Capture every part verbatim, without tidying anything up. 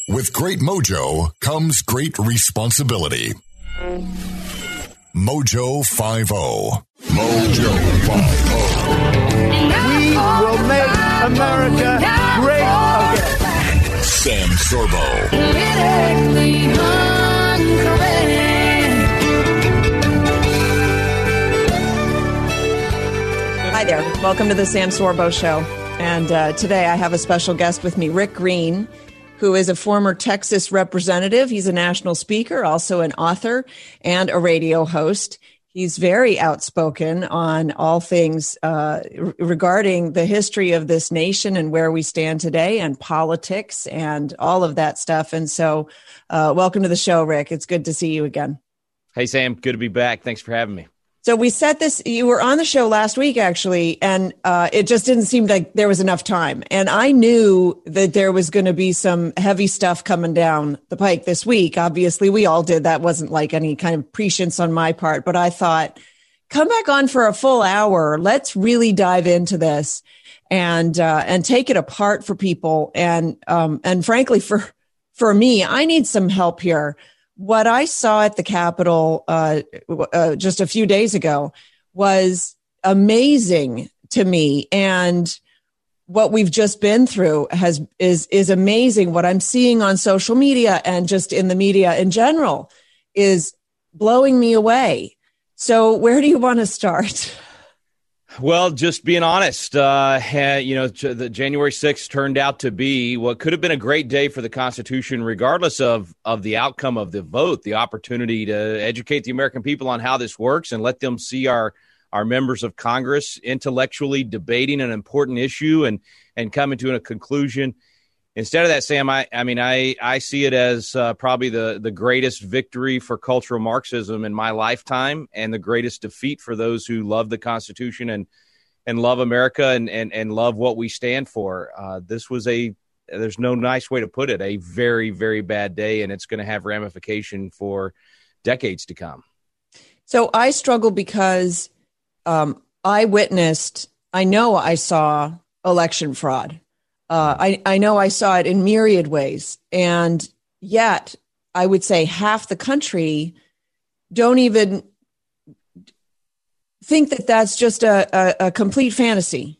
With great mojo comes great responsibility. Mojo five oh. Mojo five oh. We will make America great again. Sam Sorbo. Hi there. Welcome to the Sam Sorbo Show. And uh, today I have a special guest with me, Rick Green, who is a former Texas representative. He's a national speaker, also an author and a radio host. He's very outspoken on all things uh, regarding the history of this nation and where we stand today and politics and all of that stuff. And so uh, welcome to the show, Rick. It's good to see you again. Hey, Sam. Good to be back. Thanks for having me. So we set this, you were on the show last week, actually, and uh, it just didn't seem like there was enough time. And I knew that there was going to be some heavy stuff coming down the pike this week. Obviously, we all did. That wasn't like any kind of prescience on my part. But I thought, come back on for a full hour. Let's really dive into this and uh, and take it apart for people. And um, and frankly, for for me, I need some help here. What I saw at the Capitol uh, uh, just a few days ago was amazing to me, and what we've just been through has is is amazing. What I'm seeing on social media and just in the media in general is blowing me away. So, where do you want to start? Well, just being honest, uh, you know, the January sixth turned out to be what could have been a great day for the Constitution, regardless of, of the outcome of the vote, the opportunity to educate the American people on how this works and let them see our, our members of Congress intellectually debating an important issue and, and coming to a conclusion. Instead of that, Sam, I, I mean, I, I see it as uh, probably the, the greatest victory for cultural Marxism in my lifetime and the greatest defeat for those who love the Constitution and and love America and, and, and love what we stand for. Uh, this was a, there's no nice way to put it, a very, very bad day, and it's going to have ramification for decades to come. So I struggle because um, I witnessed, I know I saw election fraud. Uh, I, I know I saw it in myriad ways, and yet I would say half the country don't even think that that's just a, a, a complete fantasy.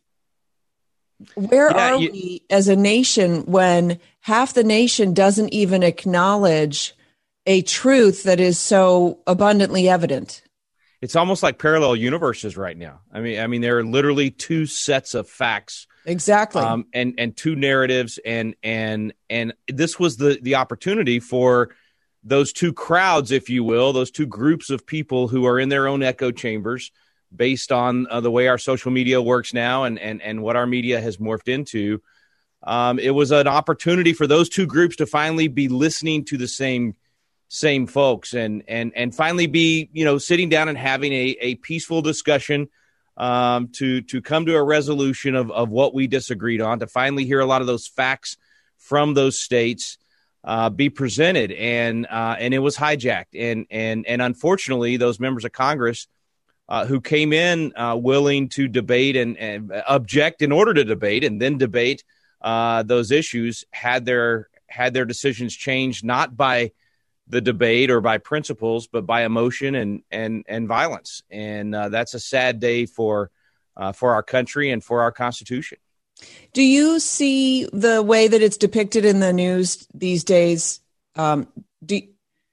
Where yeah, are you, we as a nation when half the nation doesn't even acknowledge a truth that is so abundantly evident? It's almost like parallel universes right now. I mean, I mean, there are literally two sets of facts. Exactly. Um, and, and two narratives. And, and, and this was the, the opportunity for those two crowds, if you will, those two groups of people who are in their own echo chambers based on uh, the way our social media works now and, and, and what our media has morphed into. Um, it was an opportunity for those two groups to finally be listening to the same, same folks and, and, and finally be, you know, sitting down and having a, a peaceful discussion Um, to to come to a resolution of, of what we disagreed on, to finally hear a lot of those facts from those states uh, be presented, and uh, and it was hijacked, and and and unfortunately, those members of Congress uh, who came in uh, willing to debate and, and object in order to debate, and then debate uh, those issues had their had their decisions changed not by the debate or by principles, but by emotion and and and violence, and uh, that's a sad day for uh, for our country and for our Constitution. Do you see the way that it's depicted in the news these days? Um, do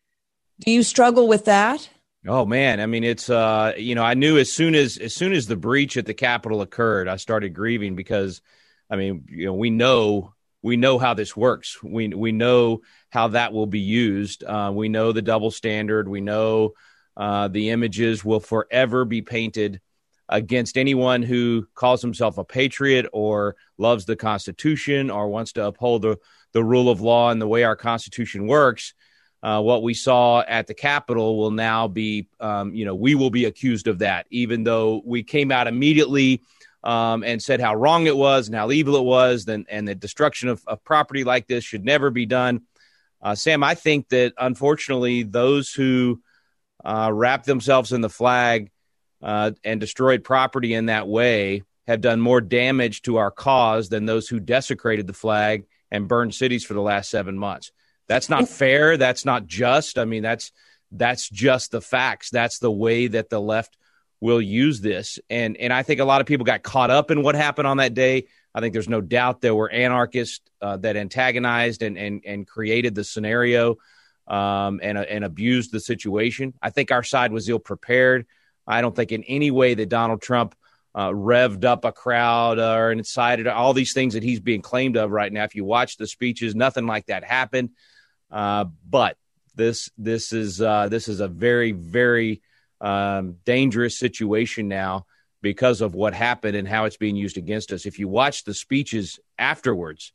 do you struggle with that? Oh man, I mean, it's uh, you know, I knew as soon as as soon as the breach at the Capitol occurred, I started grieving because, I mean, you know, we know. We know how this works. We we know how that will be used. Uh, we know the double standard. We know uh, the images will forever be painted against anyone who calls himself a patriot or loves the Constitution or wants to uphold the, the rule of law and the way our Constitution works. Uh, what we saw at the Capitol will now be, um, you know, we will be accused of that, even though we came out immediately Um, and said how wrong it was and how evil it was, then, and the destruction of, of property like this should never be done. Uh, Sam, I think that, unfortunately, those who uh, wrapped themselves in the flag uh, and destroyed property in that way have done more damage to our cause than those who desecrated the flag and burned cities for the last seven months. That's not fair. That's not just. I mean, that's that's just the facts. That's the way that the left will use this. And and I think a lot of people got caught up in what happened on that day. I think there's no doubt there were anarchists uh, that antagonized and, and, and created the scenario um, and, uh, and abused the situation. I think our side was ill prepared. I don't think in any way that Donald Trump uh, revved up a crowd or incited all these things that he's being claimed of right now. If you watch the speeches, nothing like that happened. Uh, but this this is uh, this is a very, very um, dangerous situation now because of what happened and how it's being used against us. If you watch the speeches afterwards,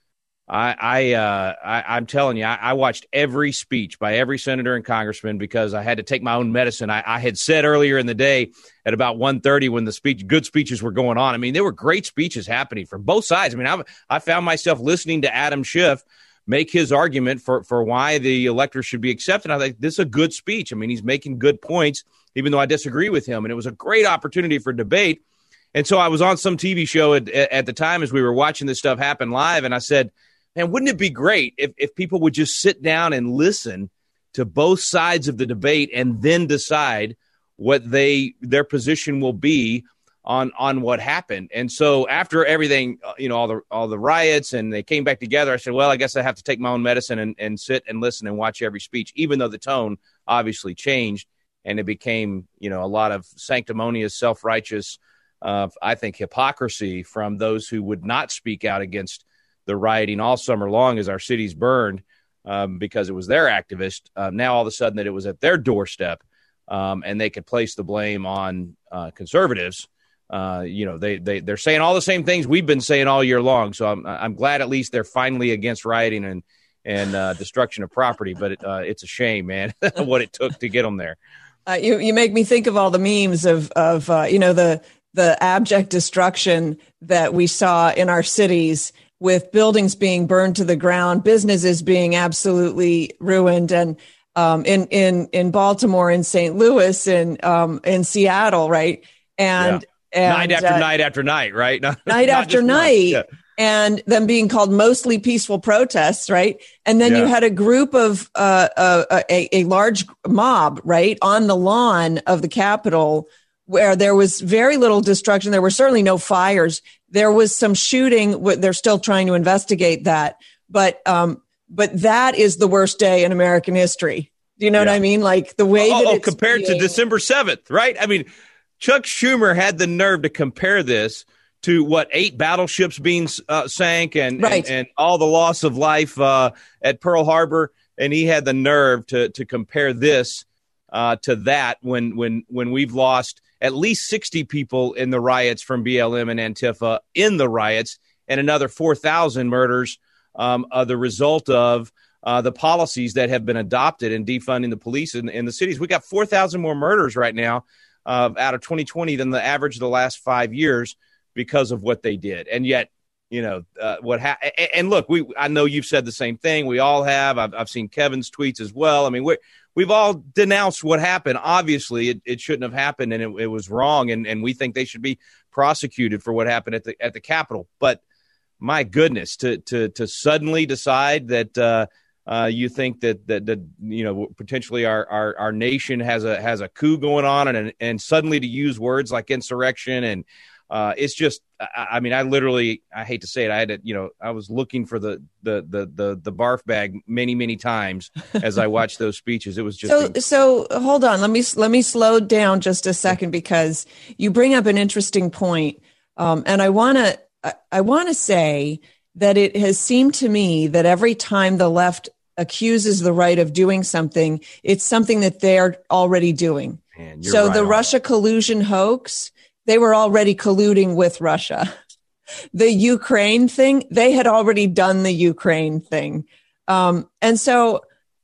I, I, uh, I I'm telling you, I, I watched every speech by every senator and congressman because I had to take my own medicine. I, I had said earlier in the day at about one thirty when the speech, good speeches were going on. I mean, there were great speeches happening from both sides. I mean, I, I found myself listening to Adam Schiff make his argument for, for why the electors should be accepted. I think this is a good speech. I mean, he's making good points, even though I disagree with him. And it was a great opportunity for debate. And so I was on some T V show at, at the time as we were watching this stuff happen live. And I said, man, wouldn't it be great if, if people would just sit down and listen to both sides of the debate and then decide what they their position will be on on what happened. And so after everything, you know, all the all the riots and they came back together, I said, well, I guess I have to take my own medicine and, and sit and listen and watch every speech, even though the tone obviously changed and it became, you know, a lot of sanctimonious, self-righteous, uh, I think, hypocrisy from those who would not speak out against the rioting all summer long as our cities burned um, because it was their activist. Uh, now all of a sudden that it was at their doorstep um, and they could place the blame on uh, conservatives. Uh, you know, they, they, they're saying all the same things we've been saying all year long. So I'm, I'm glad at least they're finally against rioting and, and uh, destruction of property. But it, uh, it's a shame, man, what it took to get them there. Uh, you, you make me think of all the memes of, of uh, you know, the, the abject destruction that we saw in our cities with buildings being burned to the ground, businesses being absolutely ruined. And um, in, in, in Baltimore, in Saint Louis, and um, in Seattle, right? And, yeah. and night after uh, night after night, right? Not, night not after night. Yeah. And them being called mostly peaceful protests, right? And then yeah. you had a group of uh, uh, a, a large mob, right, on the lawn of the Capitol, where there was very little destruction. There were certainly no fires. There was some shooting. They're still trying to investigate that, but um, but that is the worst day in American history. Do you know yeah. what I mean? Like the way oh, that oh, it's compared being... to December seventh, right? I mean, Chuck Schumer had the nerve to compare this to what eight battleships being uh, sank and, right. and and all the loss of life uh, at Pearl Harbor, and he had the nerve to to compare this uh, to that when when when we've lost at least sixty people in the riots from B L M and Antifa in the riots, and another four thousand murders um, are the result of uh, the policies that have been adopted in defunding the police in, in the cities. We got four thousand more murders right now uh, out of twenty twenty than the average of the last five years because of what they did. And yet, you know, uh, what ha- and look, we I know you've said the same thing. We all have. I've, I've seen Kevin's tweets as well. I mean, we're We've all denounced what happened. Obviously, it, it shouldn't have happened, and it, it was wrong, and, and we think they should be prosecuted for what happened at the at the Capitol. But my goodness, to to to suddenly decide that uh, uh, you think that, that that you know potentially our, our our nation has a has a coup going on, and and suddenly to use words like insurrection and uh, it's just, I, I mean, I literally, I hate to say it, I had to, you know, I was looking for the the the the, the barf bag many many times as I watched those speeches. It was just so. So hold on, let me let me slow down just a second, because you bring up an interesting point, um, and I want to I, I want to say that it has seemed to me that every time the left accuses the right of doing something, it's something that they're already doing. Man, you're so right the on. Russia collusion hoax, they were already colluding with Russia. The Ukraine thing, they had already done the Ukraine thing. Um, and so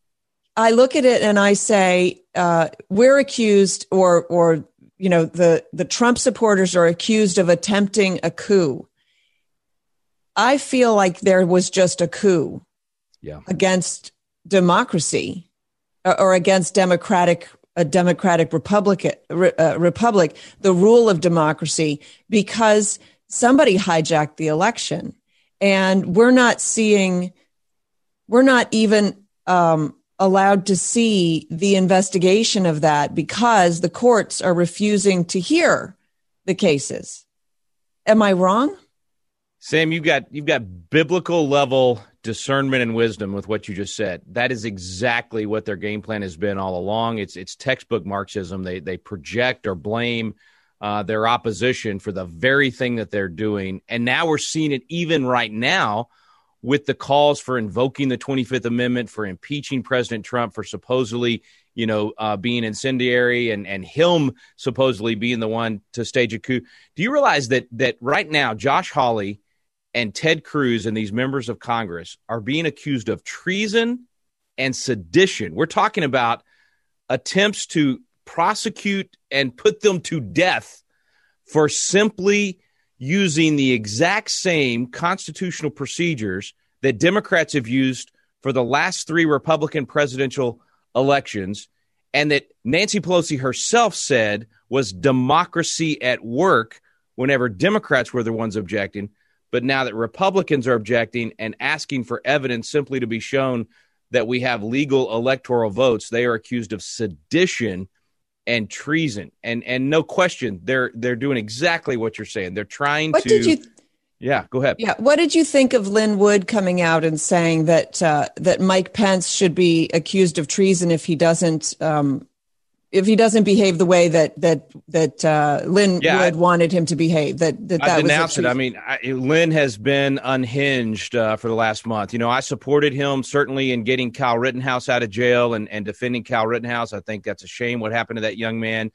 I look at it and I say, uh, we're accused, or, or, you know, the, the Trump supporters are accused of attempting a coup. I feel like there was just a coup yeah. against democracy, or, or against democratic a democratic republic, uh, republic, the rule of democracy, because somebody hijacked the election. And we're not seeing, we're not even um, allowed to see the investigation of that because the courts are refusing to hear the cases. Am I wrong? Sam, you've got you've got biblical level discernment and wisdom with what you just said. That is exactly what their game plan has been all along. It's it's textbook Marxism. They they project or blame uh, their opposition for the very thing that they're doing. And now we're seeing it even right now with the calls for invoking the twenty-fifth Amendment, for impeaching President Trump for supposedly, you know, uh, being incendiary and, and him supposedly being the one to stage a coup. Do you realize that that right now Josh Hawley and Ted Cruz and these members of Congress are being accused of treason and sedition? We're talking about attempts to prosecute and put them to death for simply using the exact same constitutional procedures that Democrats have used for the last three Republican presidential elections, and that Nancy Pelosi herself said was democracy at work whenever Democrats were the ones objecting. But now that Republicans are objecting and asking for evidence simply to be shown that we have legal electoral votes, they are accused of sedition and treason. And and no question, they're they're doing exactly what you're saying. They're trying what to. Did you th- yeah, go ahead. Yeah, what did you think of Lynn Wood coming out and saying that uh, that Mike Pence should be accused of treason if he doesn't um, if he doesn't behave the way that that that uh, Lynn yeah, Wood I, wanted him to behave? That that, that I was denounced it. I mean, I, Lynn has been unhinged uh, for the last month. You know, I supported him certainly in getting Kyle Rittenhouse out of jail and, and defending Kyle Rittenhouse. I think that's a shame what happened to that young man.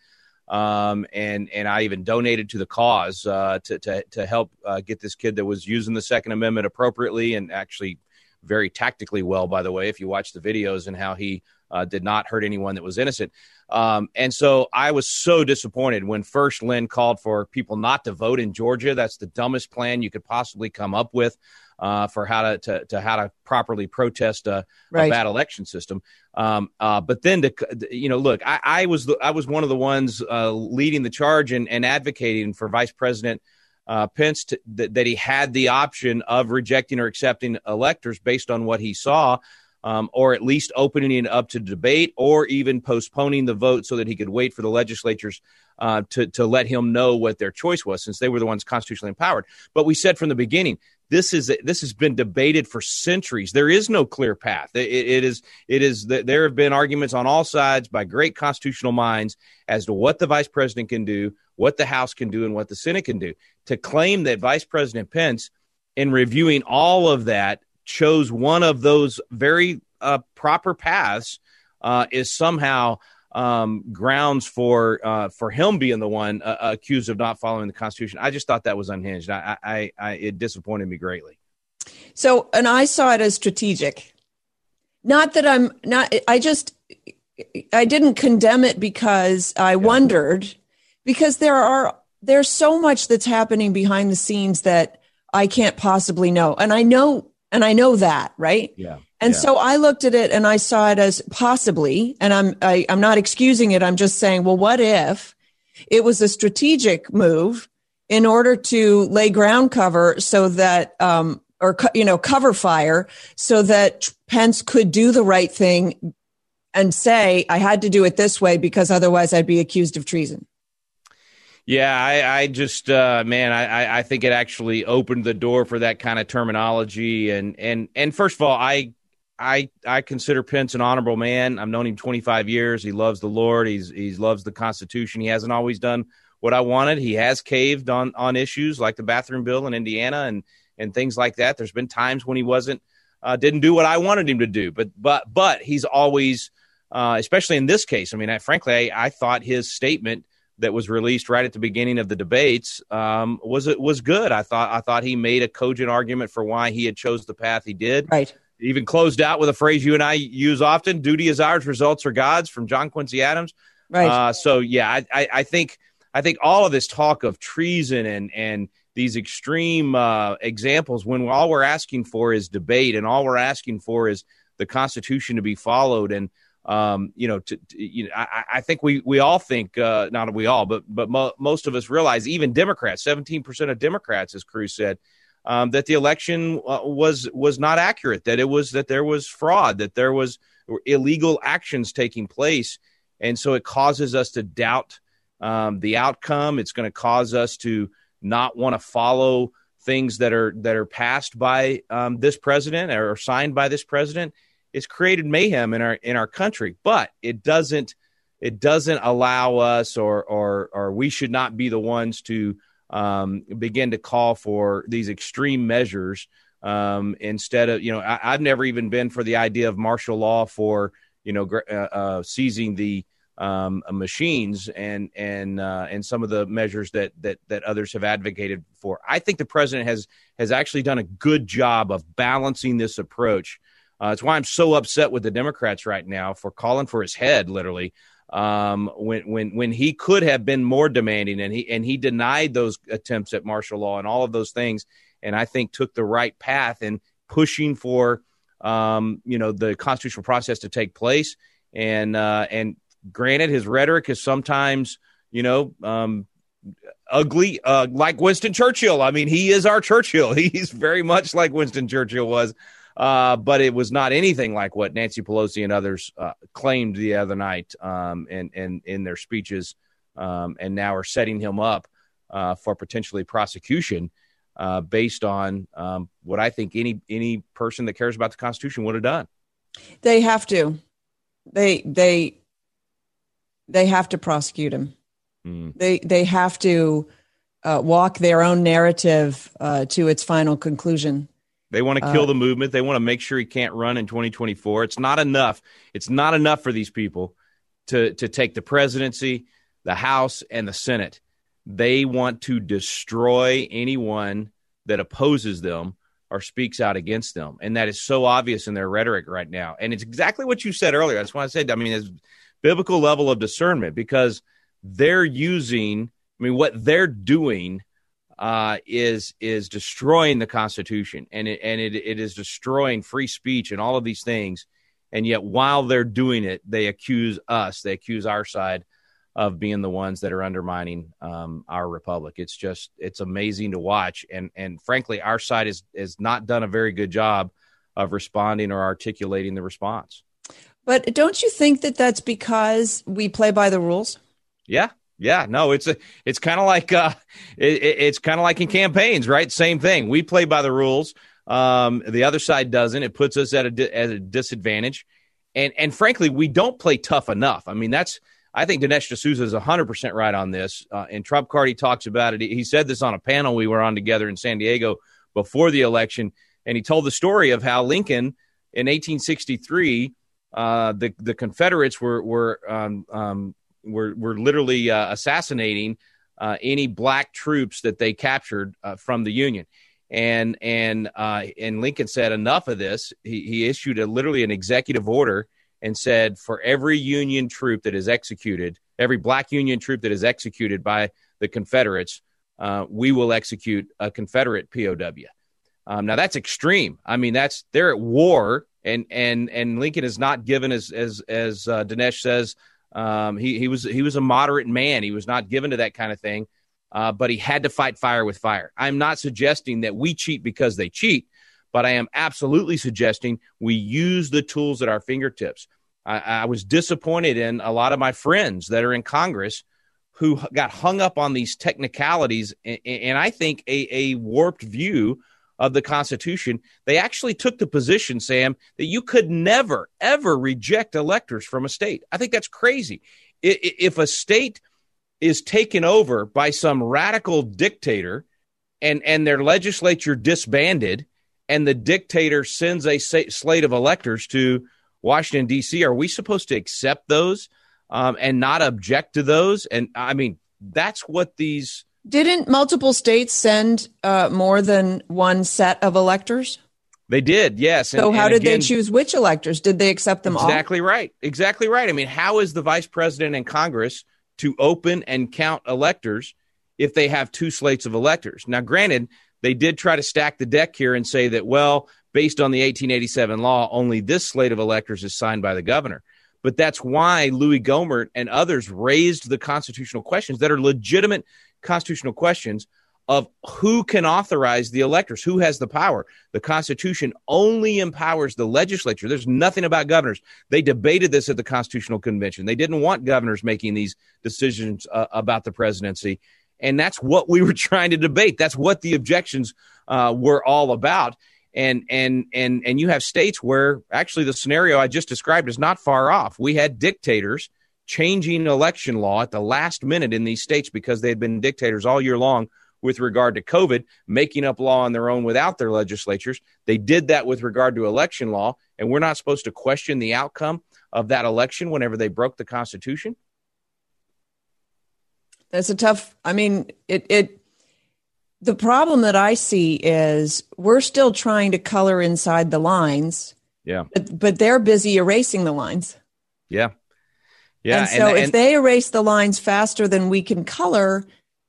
Um, and and I even donated to the cause uh, to, to to help uh, get this kid that was using the Second Amendment appropriately and actually very tactically well, by the way, if you watch the videos, and how he uh, did not hurt anyone that was innocent. Um, and so I was so disappointed when first Lynn called for people not to vote in Georgia. That's the dumbest plan you could possibly come up with uh, for how to, to, to how to properly protest a, right. a bad election system. Um, uh, but then, to, you know, look, I, I was the, I was one of the ones uh, leading the charge and, and advocating for Vice President uh, Pence to, that, that he had the option of rejecting or accepting electors based on what he saw. Um, or at least opening it up to debate, or even postponing the vote so that he could wait for the legislatures uh, to, to let him know what their choice was, since they were the ones constitutionally empowered. But we said from the beginning, this is this has been debated for centuries. There is no clear path. It, it is it is there have been arguments on all sides by great constitutional minds as to what the vice president can do, what the House can do, and what the Senate can do. To claim that Vice President Pence, in reviewing all of that, chose one of those very uh, proper paths uh, is somehow um, grounds for uh, for him being the one uh, accused of not following the Constitution. I just thought that was unhinged. I, I, I it disappointed me greatly. So, and I saw it as strategic. Not that I'm not. I just I didn't condemn it because I yeah. wondered, because there are there's so much that's happening behind the scenes that I can't possibly know, and I know. And I know that, right? Yeah. And yeah. so I looked at it and I saw it as possibly, and I'm I, I'm not excusing it. I'm just saying, well, what if it was a strategic move in order to lay ground cover so that, um, or you know, cover fire so that Pence could do the right thing and say, I had to do it this way because otherwise I'd be accused of treason. Yeah, I, I just, uh, man, I, I think it actually opened the door for that kind of terminology. And and and first of all, I I I consider Pence an honorable man. I've known him twenty-five years. He loves the Lord. He's he loves the Constitution. He hasn't always done what I wanted. He has caved on on issues like the bathroom bill in Indiana and and things like that. There's been times when he wasn't uh, didn't do what I wanted him to do. But but but he's always, uh, especially in this case. I mean, I, frankly, I, I thought his statement that was released right at the beginning of the debates um, was it was good. I thought I thought he made a cogent argument for why he had chose the path he did. Right. He even closed out with a phrase you and I use often: "Duty is ours, results are God's," from John Quincy Adams. Right. Uh, so yeah, I, I, I think I think all of this talk of treason and and these extreme uh, examples, when all we're asking for is debate, and all we're asking for is the Constitution to be followed, and Um, you know, to, to, you know, I, I think we we all think, uh, not we all, but but mo- most of us realize, even Democrats, seventeen percent of Democrats, as Cruz said, um, that the election uh, was was not accurate, that it was that there was fraud, that there was illegal actions taking place. And so it causes us to doubt um, the outcome. It's going to cause us to not want to follow things that are that are passed by um, this president or signed by this president. It's created mayhem in our in our country, but it doesn't it doesn't allow us or or or we should not be the ones to um, begin to call for these extreme measures um, instead of, you know, I, I've never even been for the idea of martial law for, you know, uh, uh, seizing the um, machines and and uh, and some of the measures that that that others have advocated for. I think the president has has actually done a good job of balancing this approach. Uh, it's why I'm so upset with the Democrats right now for calling for his head, literally, um, when when when he could have been more demanding, and he and he denied those attempts at martial law and all of those things, and I think took the right path in pushing for um, you know the constitutional process to take place. And uh, and granted, his rhetoric is sometimes you know um, ugly, uh, like Winston Churchill. I mean, he is our Churchill. He's very much like Winston Churchill was. Uh, but it was not anything like what Nancy Pelosi and others uh, claimed the other night um, and, and in their speeches, um, and now are setting him up uh, for potentially prosecution uh, based on um, what I think any any person that cares about the Constitution would have done. They have to. They they they have to prosecute him. Mm. They they have to uh, walk their own narrative uh, to its final conclusion. They want to kill uh, the movement. They want to make sure he can't run in twenty twenty-four. It's not enough. It's not enough for these people to, to take the presidency, the House, and the Senate. They want to destroy anyone that opposes them or speaks out against them. And that is so obvious in their rhetoric right now. And it's exactly what you said earlier. That's why I said, I mean, it's biblical level of discernment, because they're using, I mean, what they're doing Uh, is is destroying the Constitution, and it, and it, it is destroying free speech and all of these things. And yet, while they're doing it, they accuse us, they accuse our side of being the ones that are undermining um, our republic. It's just, it's amazing to watch. And and frankly, our side is has not done a very good job of responding or articulating the response. But don't you think that that's because we play by the rules? Yeah. Yeah, no, it's a, it's kind of like, uh, it, it's kind of like in campaigns, right? Same thing. We play by the rules. Um, the other side doesn't. It puts us at a, di- at a disadvantage. And, and frankly, we don't play tough enough. I mean, that's, I think Dinesh D'Souza is a hundred percent right on this. Uh, and Trump Card, he talks about it. He, he said this on a panel we were on together in San Diego before the election. And he told the story of how Lincoln in eighteen sixty-three, uh, the, the Confederates were, were, um, um, were were literally uh, assassinating uh, any black troops that they captured uh, from the Union. And and uh, and Lincoln said, enough of this. He, he issued a literally an executive order and said, for every Union troop that is executed, every black Union troop that is executed by the Confederates, uh, we will execute a Confederate P O W. Um, now, that's extreme. I mean, that's they're at war, and and and Lincoln is not given, as as as uh, Dinesh says, Um, he he was he was a moderate man. He was not given to that kind of thing, uh, but he had to fight fire with fire. I'm not suggesting that we cheat because they cheat, but I am absolutely suggesting we use the tools at our fingertips. I, I was disappointed in a lot of my friends that are in Congress who got hung up on these technicalities, and, and I think a, a warped view of the Constitution. They actually took the position, Sam, that you could never, ever reject electors from a state. I think that's crazy. If a state is taken over by some radical dictator and, and their legislature disbanded, and the dictator sends a slate of electors to Washington, D C, are we supposed to accept those um, and not object to those? And I mean, that's what these... Didn't multiple states send uh, more than one set of electors? They did, yes. So and, how and did again, they choose which electors? Did they accept them exactly all? Exactly right. Exactly right. I mean, how is the vice president and Congress to open and count electors if they have two slates of electors? Now, granted, they did try to stack the deck here and say that, well, based on the eighteen eighty-seven law, only this slate of electors is signed by the governor. But that's why Louis Gohmert and others raised the constitutional questions that are legitimate constitutional questions of who can authorize the electors, who has the power. The Constitution only empowers the legislature. There's nothing about governors. They debated this at the Constitutional Convention. They didn't want governors making these decisions uh, about the presidency. And that's what we were trying to debate. That's what the objections uh, were all about. And and and and you have states where actually the scenario I just described is not far off. We had dictators changing election law at the last minute in these states because they had been dictators all year long with regard to COVID, making up law on their own without their legislatures. They did that with regard to election law, and we're not supposed to question the outcome of that election whenever they broke the Constitution. That's a tough, I mean, it, it, the problem that I see is we're still trying to color inside the lines. Yeah. But, but they're busy erasing the lines. Yeah. Yeah. And so and, if and, they erase the lines faster than we can color,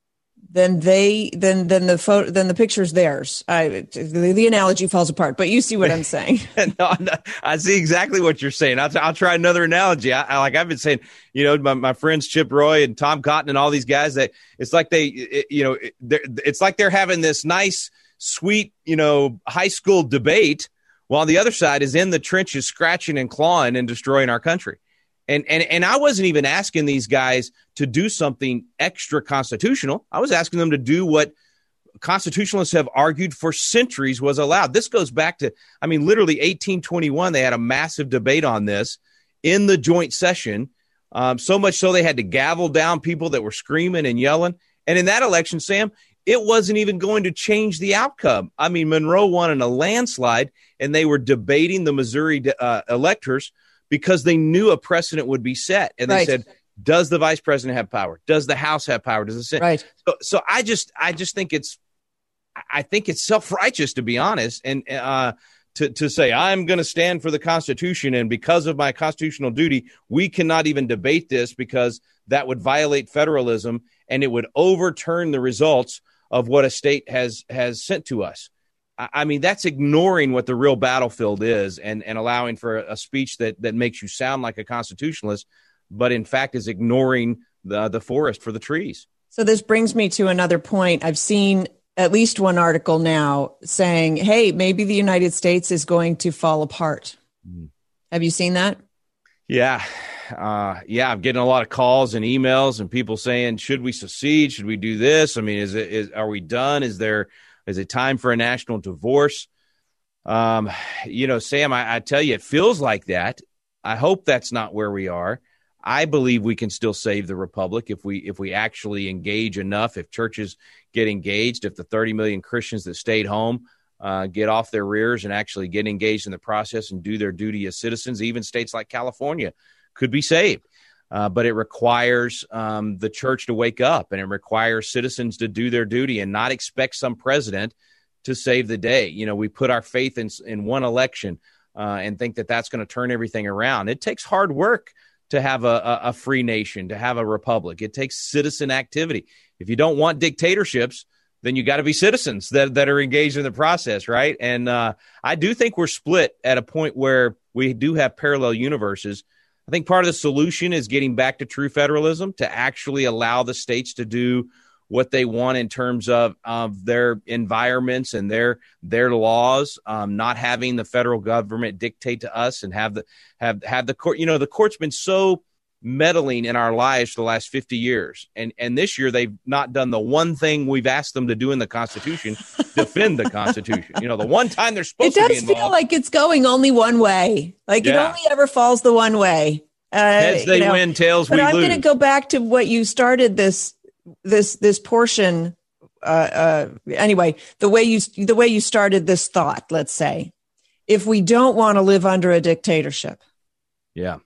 then they, then, then the photo, then the picture's theirs. I, the, the analogy falls apart, but you see what I'm saying. no, no, I see exactly what you're saying. I'll, I'll try another analogy. I, I, like I've been saying, you know, my, my friends Chip Roy and Tom Cotton and all these guys, that it's like they, it, you know, it's like they're having this nice, sweet, you know, high school debate while the other side is in the trenches scratching and clawing and destroying our country. And, and and I wasn't even asking these guys to do something extra constitutional. I was asking them to do what constitutionalists have argued for centuries was allowed. This goes back to, I mean, literally eighteen twenty-one, they had a massive debate on this in the joint session, um, so much so they had to gavel down people that were screaming and yelling. And in that election, Sam, it wasn't even going to change the outcome. I mean, Monroe won in a landslide, and they were debating the Missouri uh, electors because they knew a precedent would be set. And they right. said, does the vice president have power? Does the House have power? Does the Senate? Right. So, so I just, I just think it's, I think it's self-righteous, to be honest. And uh, to, to say, I'm going to stand for the Constitution, and because of my constitutional duty, we cannot even debate this because that would violate federalism and it would overturn the results of what a state has, has sent to us. I mean, that's ignoring what the real battlefield is and, and allowing for a speech that, that makes you sound like a constitutionalist, but in fact is ignoring the, the forest for the trees. So this brings me to another point. I've seen at least one article now saying, hey, maybe the United States is going to fall apart. Mm. Have you seen that? Yeah. Uh, yeah, I'm getting a lot of calls and emails and people saying, should we secede? Should we do this? I mean, is it, is, are we done? Is there, Is it time for a national divorce? Um, you know, Sam, I, I tell you, it feels like that. I hope that's not where we are. I believe we can still save the republic if we if we actually engage enough, if churches get engaged, if the thirty million Christians that stayed home uh, get off their rears and actually get engaged in the process and do their duty as citizens. Even states like California could be saved. Uh, but it requires um, the church to wake up, and it requires citizens to do their duty and not expect some president to save the day. You know, we put our faith in, in one election uh, and think that that's going to turn everything around. It takes hard work to have a, a, a free nation, to have a republic. It takes citizen activity. If you don't want dictatorships, then you got to be citizens that, that are engaged in the process, right? And uh, I do think we're split at a point where we do have parallel universes. I think part of the solution is getting back to true federalism, to actually allow the states to do what they want in terms of, of their environments and their their laws, um, not having the federal government dictate to us and have the have have the court. You know, the court's been so meddling in our lives for the last fifty years. And and this year they've not done the one thing we've asked them to do in the Constitution, defend the Constitution. You know, the one time they're supposed to be involved. It does feel like it's going only one way. Like yeah. It only ever falls the one way. Uh, Heads they you know, win, tails we lose. But I'm lose. going to go back to what you started this this this portion. Uh, uh, anyway, the way you the way you started this thought. Let's say, if we don't want to live under a dictatorship, yeah.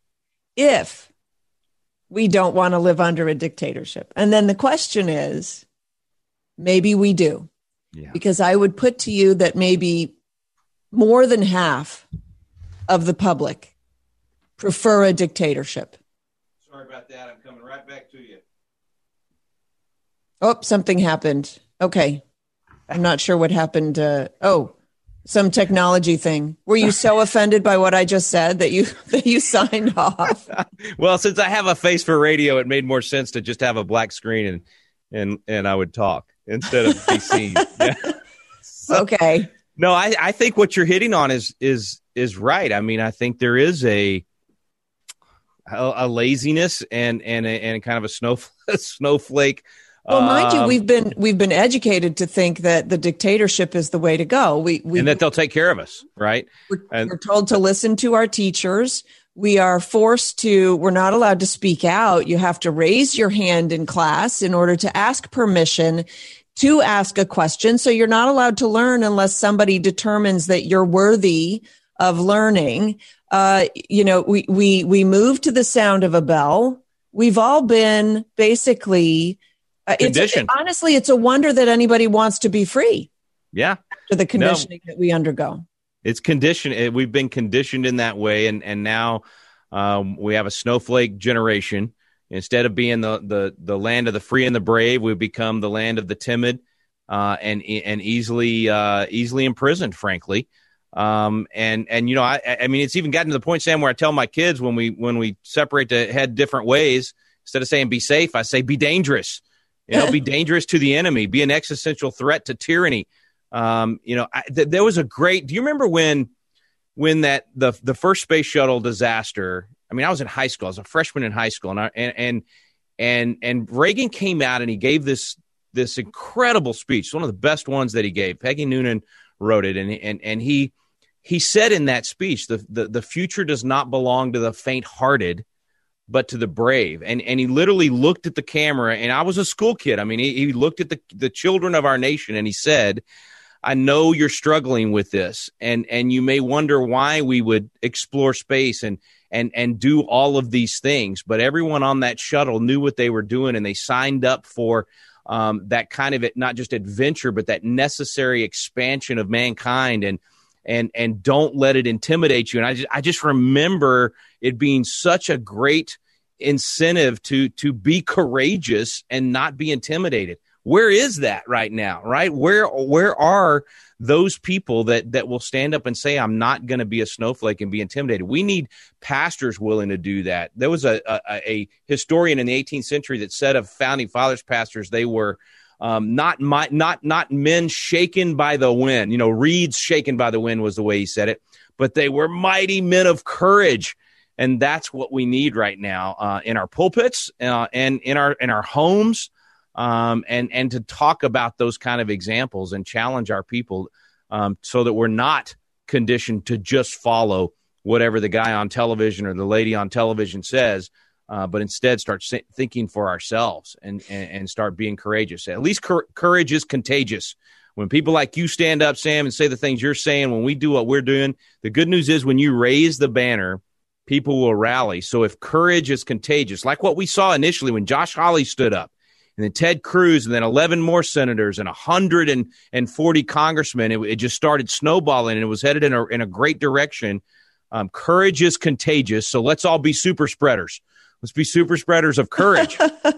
If we don't want to live under a dictatorship, and then the question is, maybe we do, yeah. Because I would put to you that maybe more than half of the public prefer a dictatorship. Sorry about that. I'm coming right back to you. Oh, something happened. Okay. I'm not sure what happened. Uh, oh, some technology thing. Were you so offended by what I just said that you that you signed off? Well, since I have a face for radio, it made more sense to just have a black screen and and and I would talk instead of be seen. Yeah. So, okay. No, I, I think what you're hitting on is is is right. I mean, I think there is a a, a laziness and and a, and kind of a snowflake. snowflake Well, mind you, um, we've been we've been educated to think that the dictatorship is the way to go. We, we and that they'll take care of us, right? We're, and, we're told to listen to our teachers. We are forced to. We're not allowed to speak out. You have to raise your hand in class in order to ask permission to ask a question. So you're not allowed to learn unless somebody determines that you're worthy of learning. Uh, you know, we we we move to the sound of a bell. We've all been basically. Uh, it's a, honestly, it's a wonder that anybody wants to be free. Yeah, after the conditioning no, that we undergo. It's conditioned. We've been conditioned in that way, and and now um, we have a snowflake generation. Instead of being the the the land of the free and the brave, we've become the land of the timid uh, and and easily uh, easily imprisoned, frankly. Um, and and you know, I I mean, it's even gotten to the point, Sam, where I tell my kids when we when we separate to head different ways, instead of saying be safe, I say be dangerous. You know, be dangerous to the enemy, be an existential threat to tyranny. Um, you know, I, th- there was a great, do you remember when, when that, the, the first space shuttle disaster, I mean, I was in high school, I was a freshman in high school and, I, and, and, and, and Reagan came out and he gave this, this incredible speech, one of the best ones that he gave. Peggy Noonan wrote it. And, and, and he, he said in that speech, the, the, the future does not belong to the faint hearted, but to the brave. And and he literally looked at the camera, and I was a school kid. I mean, he, he looked at the, the children of our nation, and he said, I know you're struggling with this, and and you may wonder why we would explore space and and and do all of these things. But everyone on that shuttle knew what they were doing, and they signed up for um, that kind of, it, not just adventure, but that necessary expansion of mankind. And and and don't let it intimidate you. And I just I just remember it being such a great incentive to to be courageous and not be intimidated. Where is that right now, right? Where where are those people that that will stand up and say, I'm not going to be a snowflake and be intimidated? We need pastors willing to do that. There was a, a, a historian in the eighteenth century that said of founding fathers pastors, they were um, not my, not not men shaken by the wind. You know, reeds shaken by the wind was the way he said it. But they were mighty men of courage. And that's what we need right now uh, in our pulpits uh, and in our in our homes. Um, and, and to talk about those kind of examples and challenge our people um, so that we're not conditioned to just follow whatever the guy on television or the lady on television says, uh, but instead start si- thinking for ourselves and, and, and start being courageous. At least cur- courage is contagious. When people like you stand up, Sam, and say the things you're saying, when we do what we're doing, the good news is when you raise the banner, people will rally. So if courage is contagious, like what we saw initially when Josh Hawley stood up, and then Ted Cruz, and then eleven more senators and one hundred forty congressmen. It, it just started snowballing, and it was headed in a, in a great direction. Um, courage is contagious, so let's all be super spreaders. Let's be super spreaders of courage.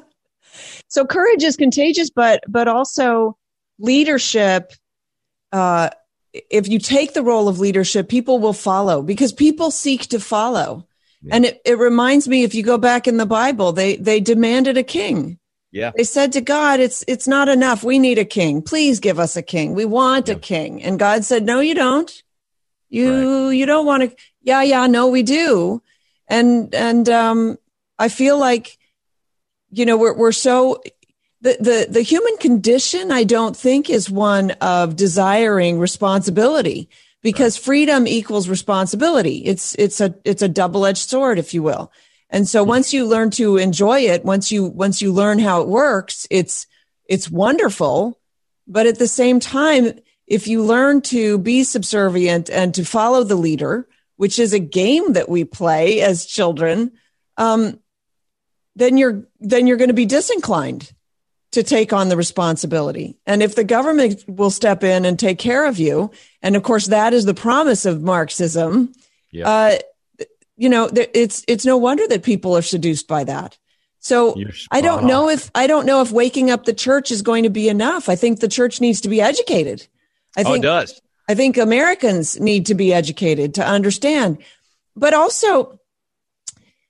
So courage is contagious, but but also leadership. Uh, if you take the role of leadership, people will follow because people seek to follow. Yeah. And it, it reminds me, if you go back in the Bible, they they demanded a king. Yeah. They said to God, it's it's not enough. We need a king. Please give us a king. We want yeah. a king. And God said, no, you don't. You right. you don't want to. Yeah, yeah, no, we do. And and um, I feel like, you know, we're we're so the, the the human condition, I don't think, is one of desiring responsibility, because right. freedom equals responsibility. It's it's a it's a double-edged sword, if you will. And so once you learn to enjoy it, once you once you learn how it works, it's it's wonderful. But at the same time, if you learn to be subservient and to follow the leader, which is a game that we play as children, um, then you're then you're going to be disinclined to take on the responsibility. And if the government will step in and take care of you, and of course that is the promise of Marxism. Yeah. Uh, You know, it's it's no wonder that people are seduced by that. So I don't know if I don't know if waking up the church is going to be enough. I think the church needs to be educated. I think oh, it does. I think Americans need to be educated to understand. But also,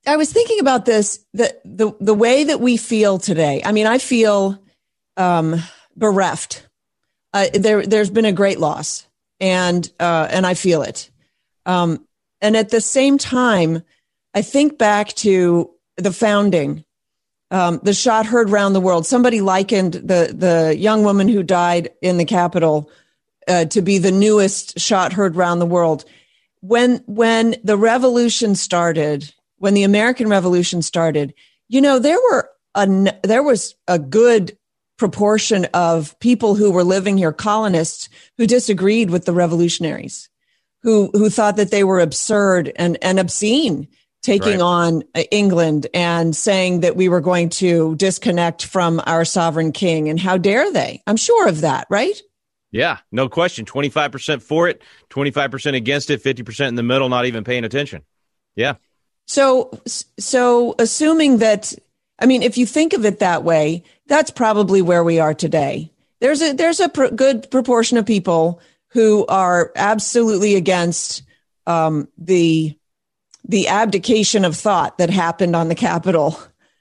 I was thinking about this, the, the, the way that we feel today. I mean, I feel um, bereft. Uh, there, there's been a great loss, and uh, and I feel it. Um, and at the same time, I think back to the founding, um, the shot heard round the world. Somebody likened the the young woman who died in the Capitol uh, to be the newest shot heard round the world. When when the revolution started, when the American Revolution started, you know, there were a there was a good proportion of people who were living here, colonists, who disagreed with the revolutionaries, who who thought that they were absurd and, and obscene, taking right. on England and saying that we were going to disconnect from our sovereign king. And how dare they? I'm sure of that, right? Yeah, no question. twenty-five percent for it, twenty-five percent against it, fifty percent in the middle, not even paying attention. Yeah. So, so assuming that, I mean, if you think of it that way, that's probably where we are today. There's a there's a pr- good proportion of people who are absolutely against um, the the abdication of thought that happened on the Capitol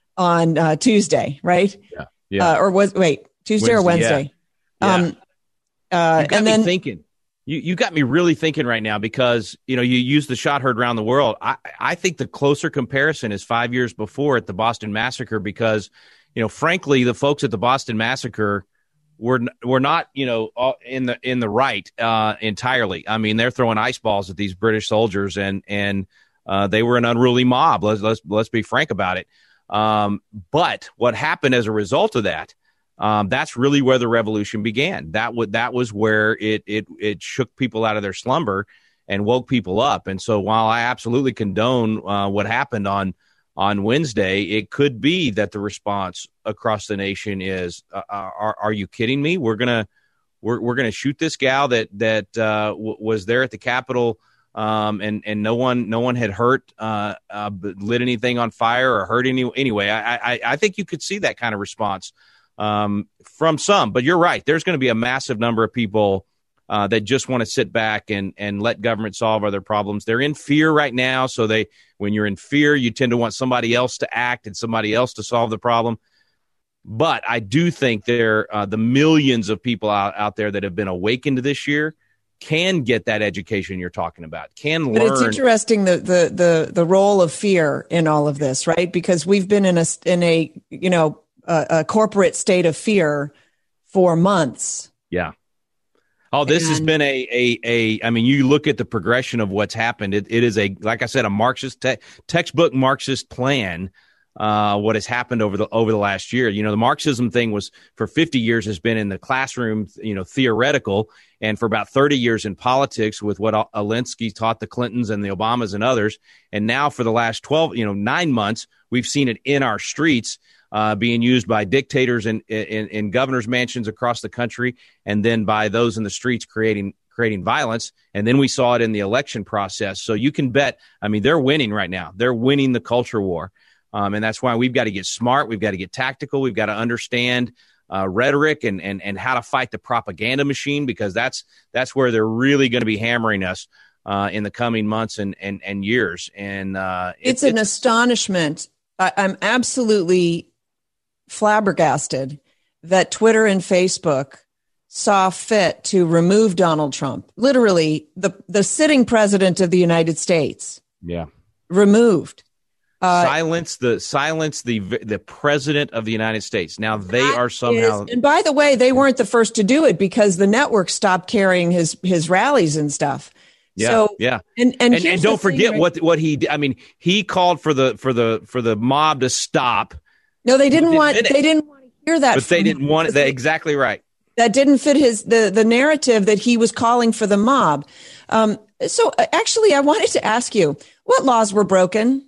on uh, Tuesday, right? Yeah. Yeah. Uh, or was wait Tuesday Wednesday, or Wednesday? Yeah. Um, uh, you got and me then thinking. You you got me really thinking right now because, you know, you use the shot heard around the world. I, I think the closer comparison is five years before at the Boston Massacre because, you know, frankly, the folks at the Boston Massacre were were not, you know, in the in the right uh, entirely. I mean, they're throwing ice balls at these British soldiers and and uh, they were an unruly mob. Let's let's let's be frank about it. Um, but what happened as a result of that? Um, that's really where the revolution began. That would that was where it it it shook people out of their slumber and woke people up. And so, while I absolutely condone uh, what happened on on Wednesday, it could be that the response across the nation is, uh, "Are are you kidding me? We're gonna we're we're gonna shoot this gal that that uh, w- was there at the Capitol." Um, and, and no one, no one had hurt, uh, uh, lit anything on fire or hurt any anyway. I, I, I think you could see that kind of response um, from some, but you're right. There's going to be a massive number of people uh, that just want to sit back and, and let government solve other problems. They're in fear right now. So they, when you're in fear, you tend to want somebody else to act and somebody else to solve the problem. But I do think there, uh, the millions of people out, out there that have been awakened this year can get that education you're talking about, can learn. But it's interesting the, the, the, the role of fear in all of this, right? Because we've been in a, in a, you know, a, a corporate state of fear for months. Yeah. Oh, this and, has been a, a, a, I mean, you look at the progression of what's happened. It, it is a, like I said, a Marxist te- textbook Marxist plan. Uh, what has happened over the over the last year. You know, the Marxism thing was for fifty years has been in the classroom, you know, theoretical, and for about thirty years in politics with what Alinsky taught the Clintons and the Obamas and others. And now for the last twelve, you know, nine months, we've seen it in our streets uh, being used by dictators in, in, in governors' mansions across the country, and then by those in the streets creating creating violence. And then we saw it in the election process. So you can bet, I mean, they're winning right now. They're winning the culture war. Um, and that's why we've got to get smart. We've got to get tactical. We've got to understand uh, rhetoric and, and and how to fight the propaganda machine, because that's that's where they're really going to be hammering us uh, in the coming months and and, and years. And uh, it, it's an it's, astonishment. I, I'm absolutely flabbergasted that Twitter and Facebook saw fit to remove Donald Trump, literally the the sitting president of the United States. Yeah, removed. Uh, silence the silence the the president of the United States. Now they are somehow. Is, and by the way, they weren't the first to do it because the network stopped carrying his his rallies and stuff. Yeah, so, yeah. And and, and, and don't forget thing, right? what what he. I mean, he called for the for the for the mob to stop. No, they didn't want. They didn't want to hear that. But they didn't him. want it. They, exactly right. That didn't fit his the the narrative that he was calling for the mob. Um, so actually, I wanted to ask you, what laws were broken?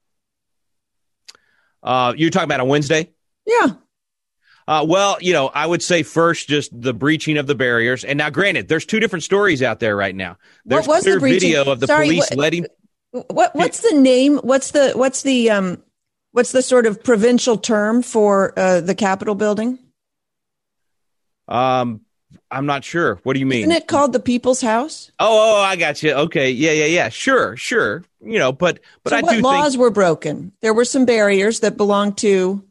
Uh, you're talking about on Wednesday? Yeah. Uh, well, you know, I would say first just the breaching of the barriers. And now, granted, there's two different stories out there right now. There's what was clear the video of the Sorry, police what, letting. What what's the name? What's the what's the um what's the sort of provincial term for uh, the Capitol building? Um, I'm not sure. What do you mean? Isn't it called the People's House? Oh, oh, I got you. Okay. Yeah, yeah, yeah. Sure, sure. You know, but but so I what do laws think, were broken? There were some barriers that belonged to.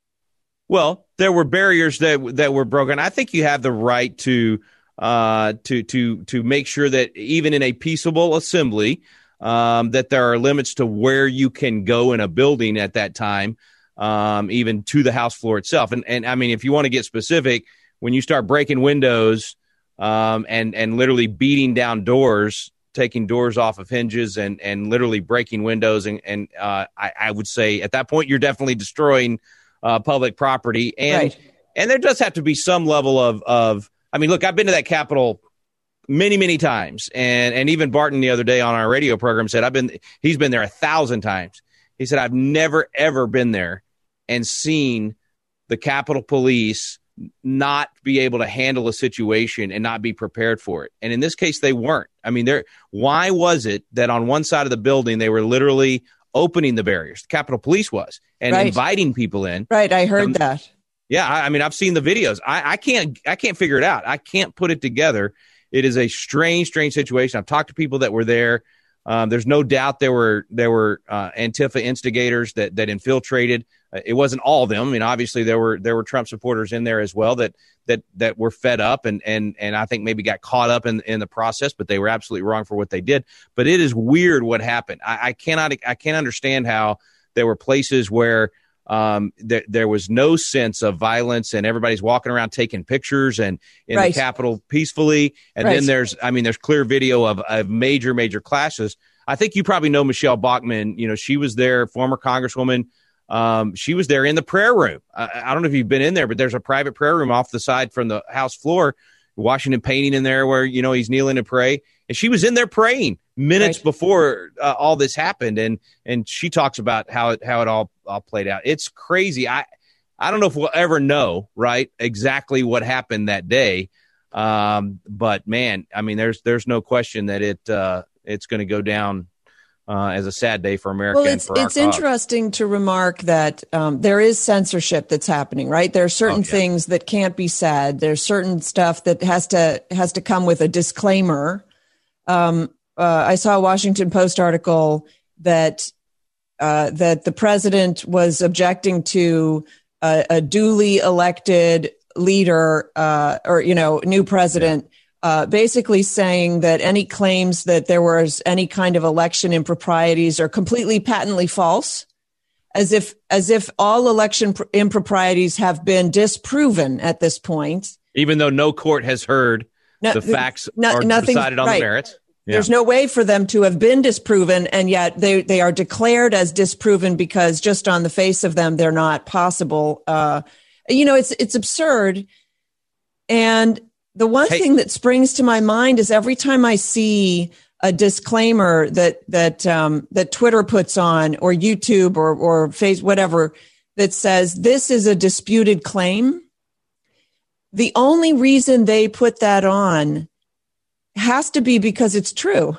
Well, there were barriers that that were broken. I think you have the right to uh, to to to make sure that even in a peaceable assembly, um, that there are limits to where you can go in a building at that time, um, even to the House floor itself. And and I mean, if you want to get specific, when you start breaking windows um, and and literally beating down doors, taking doors off of hinges and and literally breaking windows, and and uh, I, I would say at that point you're definitely destroying uh, public property, and Right. and there does have to be some level of of. I mean, look, I've been to that Capitol many many times, and and even Barton the other day on our radio program said I've been. He's been there a thousand times. He said I've never ever been there and seen the Capitol Police not be able to handle a situation and not be prepared for it. And in this case, they weren't. I mean, there. Why was it that on one side of the building they were literally opening the barriers? The Capitol Police was and Right. inviting people in. Right. I heard Um, that. Yeah, I, I mean, I've seen the videos. I, I can't. I can't figure it out. I can't put it together. It is a strange, strange situation. I've talked to people that were there. Um, there's no doubt there were there were uh, Antifa instigators that that infiltrated. Uh, it wasn't all of them. I mean, obviously there were there were Trump supporters in there as well that that that were fed up and and and I think maybe got caught up in in the process, but they were absolutely wrong for what they did. But it is weird what happened. I, I cannot I can't understand how there were places where um, there there was no sense of violence and everybody's walking around taking pictures and in Right. the Capitol peacefully. And Right. then there's I mean there's clear video of, of major major clashes. I think you probably know Michelle Bachmann. You know, she was there, former Congresswoman. Um, she was there in the prayer room. I, I don't know if you've been in there, but there's a private prayer room off the side from the House floor. Washington painting in there where, you know, he's kneeling to pray. And she was in there praying minutes Right. before uh, all this happened. And and she talks about how it how it all, all played out. It's crazy. I I don't know if we'll ever know, right, exactly what happened that day. Um, but, man, I mean, there's there's no question that it uh, it's going to go down Uh, as a sad day for America. Well, and it's for our it's cause. interesting to remark that um, there is censorship that's happening, right? There are certain Oh, yeah. things that can't be said. There's certain stuff that has to has to come with a disclaimer. Um, uh, I saw a Washington Post article that uh, that the president was objecting to a, a duly elected leader, uh, or you know, new president. Yeah. Uh, basically saying that any claims that there was any kind of election improprieties are completely patently false, as if as if all election pr- improprieties have been disproven at this point. Even though no court has heard no, the facts no, or decided on right. the merits. Yeah. There's no way for them to have been disproven, and yet they, they are declared as disproven because just on the face of them, they're not possible. Uh, you know, it's it's absurd. And the one hey. thing that springs to my mind is every time I see a disclaimer that that um, that Twitter puts on, or YouTube, or or Face, whatever, that says this is a disputed claim. The only reason they put that on has to be because it's true.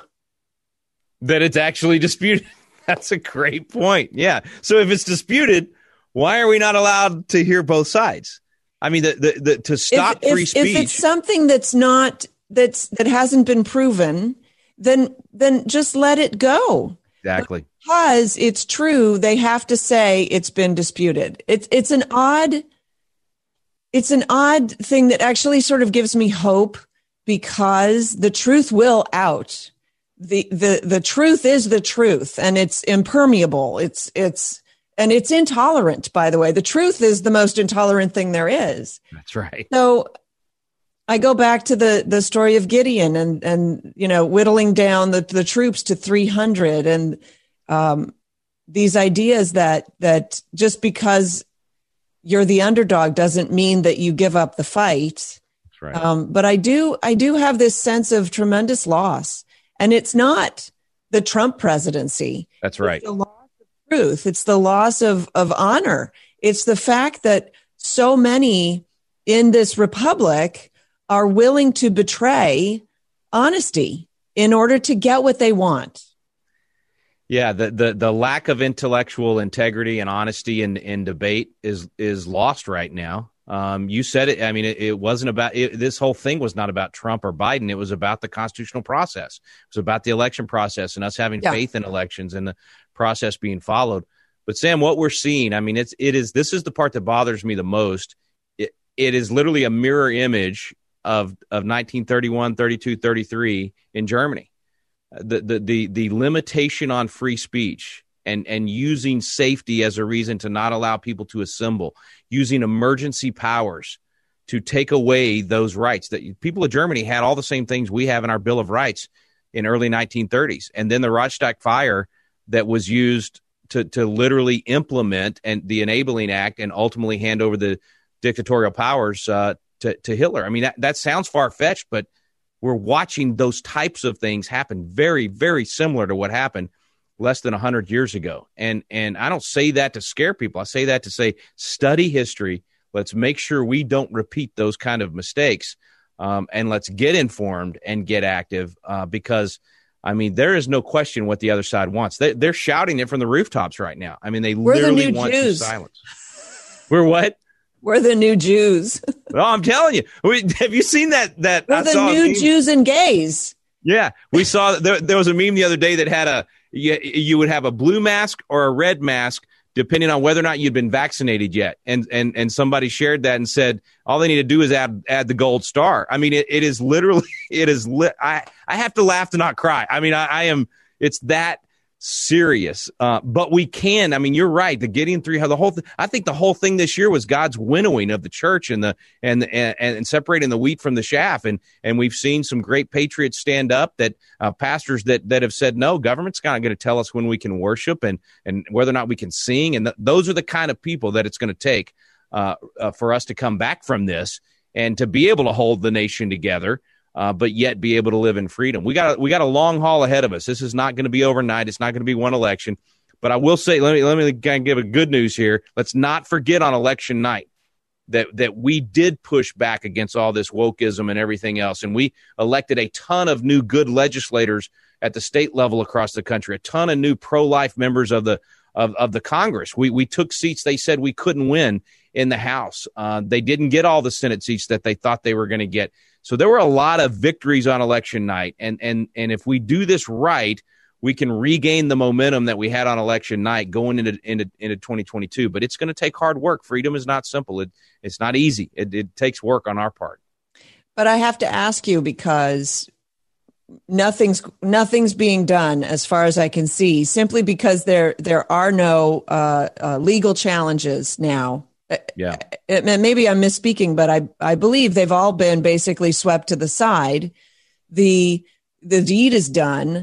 That it's actually disputed. That's a great point. Yeah. So if it's disputed, why are we not allowed to hear both sides? I mean, the, the, the, to stop if, free if, speech. If it's something that's not that's that hasn't been proven, then then just let it go. Exactly. Because it's true, they have to say it's been disputed. It's it's an odd it's an odd thing that actually sort of gives me hope, because the truth will out. The the the truth is the truth, and it's impermeable. It's it's And it's intolerant, by the way. The truth is the most intolerant thing there is. That's right. So I go back to the, the story of Gideon and, and, you know, whittling down the, the troops to three hundred, and um, these ideas that, that just because you're the underdog doesn't mean that you give up the fight. That's right. Um, but I do, I do have this sense of tremendous loss, and it's not the Trump presidency. That's right. It's the loss truth. It's the loss of, of honor. It's the fact that so many in this republic are willing to betray honesty in order to get what they want. Yeah, the the, the lack of intellectual integrity and honesty in, in debate is is lost right now. Um, you said it. I mean, it, it wasn't about it, this whole thing was not about Trump or Biden. It was about the constitutional process. It was about the election process and us having yeah. faith in elections and the process being followed. But Sam, what we're seeing, I mean, it's it is this is the part that bothers me the most. It, it is literally a mirror image of of nineteen thirty-one, thirty-two, thirty-three in Germany. The the the the limitation on free speech and and using safety as a reason to not allow people to assemble, using emergency powers to take away those rights. That people of Germany had all the same things we have in our Bill of Rights in early nineteen thirties, and then the Reichstag fire that was used to to literally implement and the Enabling Act and ultimately hand over the dictatorial powers uh, to, to Hitler. I mean, that, that sounds far-fetched, but we're watching those types of things happen very, very similar to what happened less than one hundred years ago. And and I don't say that to scare people. I say that to say, study history. Let's make sure we don't repeat those kind of mistakes. Um, and let's get informed and get active uh, because – I mean, there is no question what the other side wants. They, they're shouting it from the rooftops right now. I mean, they We're literally the new want Jews. to silence. We're what? We're the new Jews. Well, I'm telling you. We, have you seen that? That We're I the saw new Jews and gays. Yeah, we saw there. There was a meme the other day that had a you, you would have a blue mask or a red mask depending on whether or not you'd been vaccinated yet. And and and somebody shared that and said all they need to do is add add the gold star. I mean, it, it is literally it is li- I I have to laugh to not cry. I mean, I, I am it's that serious. Uh, but we can. I mean, you're right. The getting through how the whole th- I think the whole thing this year was God's winnowing of the church and the and and, and separating the wheat from the chaff. And and we've seen some great patriots stand up that uh, pastors that that have said, no, government's not going to tell us when we can worship and and whether or not we can sing. And th- those are the kind of people that it's going to take uh, uh, for us to come back from this and to be able to hold the nation together. Uh, but yet be able to live in freedom. We got we got a long haul ahead of us. This is not going to be overnight. It's not going to be one election. But I will say, let me let me kind of give a good news here. Let's not forget on election night that that we did push back against all this wokeism and everything else, and we elected a ton of new good legislators at the state level across the country. A ton of new pro-life members of the of of the Congress. We we took seats they said we couldn't win in the House. Uh, they didn't get all the Senate seats that they thought they were going to get. So there were a lot of victories on election night. And and and if we do this right, we can regain the momentum that we had on election night going into into, into twenty twenty-two. But it's going to take hard work. Freedom is not simple. It, it's not easy. It, it takes work on our part. But I have to ask you because nothing's nothing's being done as far as I can see, simply because there there are no uh, uh, legal challenges now. Yeah, and maybe I'm misspeaking, but I, I believe they've all been basically swept to the side. The the deed is done.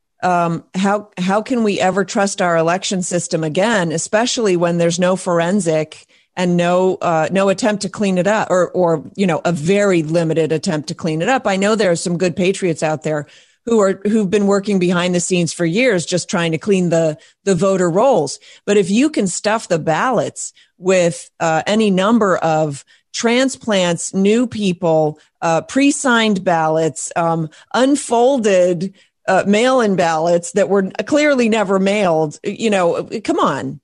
Um, how how can we ever trust our election system again, especially when there's no forensic and no uh, no attempt to clean it up, or or you know a very limited attempt to clean it up? I know there are some good patriots out there who are who've been working behind the scenes for years, just trying to clean the the voter rolls. But if you can stuff the ballots with uh, any number of transplants, new people, uh, pre-signed ballots, um, unfolded uh, mail-in ballots that were clearly never mailed, you know, come on.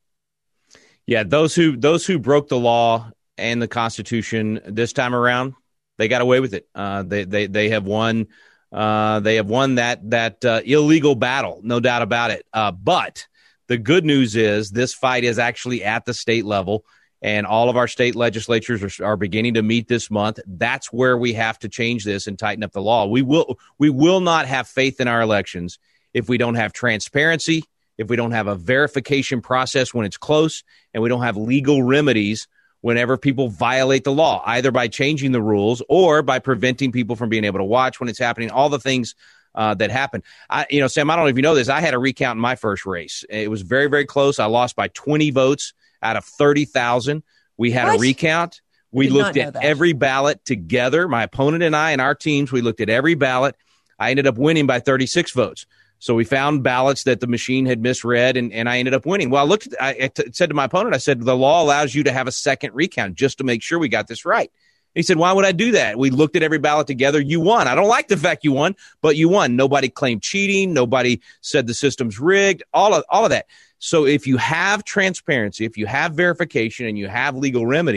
Yeah, those who those who broke the law and the Constitution this time around, they got away with it. Uh, they they they have won. Uh, they have won that that uh, illegal battle, no doubt about it. Uh, but the good news is this fight is actually at the state level, and all of our state legislatures are, are beginning to meet this month. That's where we have to change this and tighten up the law. We will we will not have faith in our elections if we don't have transparency, if we don't have a verification process when it's close, and we don't have legal remedies whenever people violate the law, either by changing the rules or by preventing people from being able to watch when it's happening, all the things uh, that happen. I, you know, Sam, I don't know if you know this. I had a recount in my first race. It was very, very close. I lost by twenty votes out of thirty thousand. We had what? a recount. We looked at that. every ballot together. My opponent and I and our teams, we looked at every ballot. I ended up winning by thirty-six votes. So we found ballots that the machine had misread, and, and I ended up winning. Well, I looked. At, I, I t- said to my opponent, I said, the law allows you to have a second recount just to make sure we got this right. He said, why would I do that? We looked at every ballot together. You won. I don't like the fact you won, but you won. Nobody claimed cheating. Nobody said the system's rigged, all of, all of that. So if you have transparency, if you have verification, and you have legal remedies,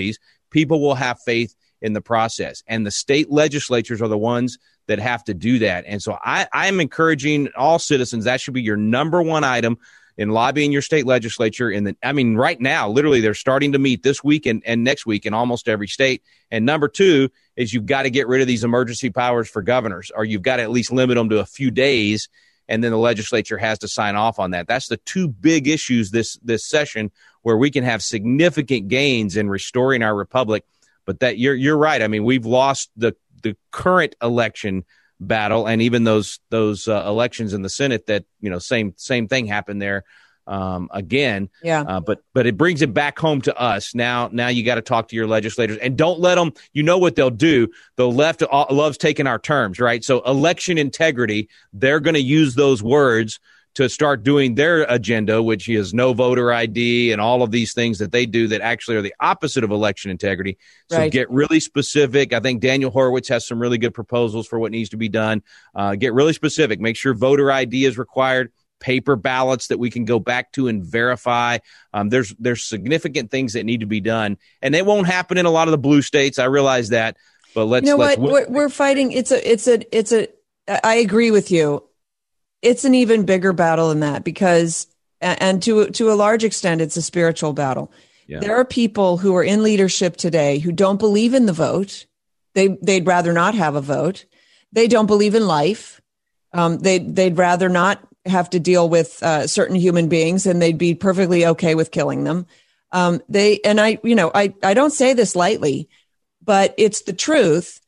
people will have faith in the process. And the state legislatures are the ones that have to do that. And so I, I'm encouraging all citizens, that should be your number one item in lobbying your state legislature. In the, I mean, right now, literally, they're starting to meet this week and, and next week in almost every state. And number two is you've got to get rid of these emergency powers for governors, or you've got to at least limit them to a few days. And then the legislature has to sign off on that. That's the two big issues this this session, where we can have significant gains in restoring our republic. But that you're you're right. I mean, we've lost the the current election battle, and even those those uh, elections in the Senate that, you know, same same thing happened there um, again. Yeah. Uh, but but it brings it back home to us now. Now you got to talk to your legislators, and don't let them. You know what they'll do? The left loves taking our terms, right? So election integrity. They're going to use those words to start doing their agenda, which is no voter I D and all of these things that they do that actually are the opposite of election integrity. So right. Get really specific. I think Daniel Horowitz has some really good proposals for what needs to be done. Uh, get really specific. Make sure voter I D is required, paper ballots that we can go back to and verify. Um, there's there's significant things that need to be done, and they won't happen in a lot of the blue states. I realize that, but let's. You know let's what? We're, we're fighting. It's a. It's a. It's a. I agree with you. It's an even bigger battle than that, because, and to to a large extent, it's a spiritual battle. Yeah. There are people who are in leadership today who don't believe in the vote. They they'd rather not have a vote. They don't believe in life. Um, they they'd rather not have to deal with uh, certain human beings, and they'd be perfectly okay with killing them. Um, they and I, you know, I I don't say this lightly, but it's the truth.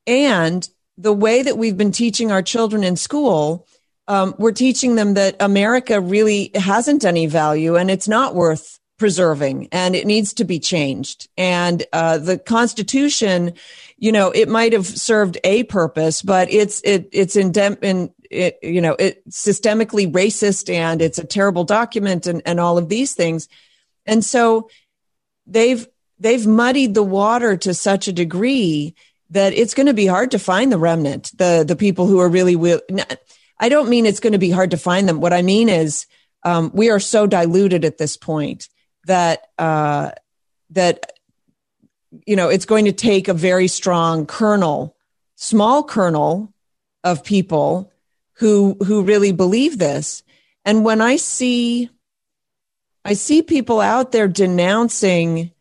And the way that we've been teaching our children in school. Um, we're teaching them that America really hasn't any value, and it's not worth preserving, and it needs to be changed. And uh, the Constitution, you know, it might have served a purpose, but it's it it's in, in it, you know, it's systemically racist, and it's a terrible document, and, and all of these things. And so they've they've muddied the water to such a degree that it's going to be hard to find the remnant, the the people who are really will. I don't mean it's going to be hard to find them. What I mean is um, we are so diluted at this point that uh, that, you know, it's going to take a very strong kernel, small kernel of people who who really believe this. And when I see I see people out there denouncing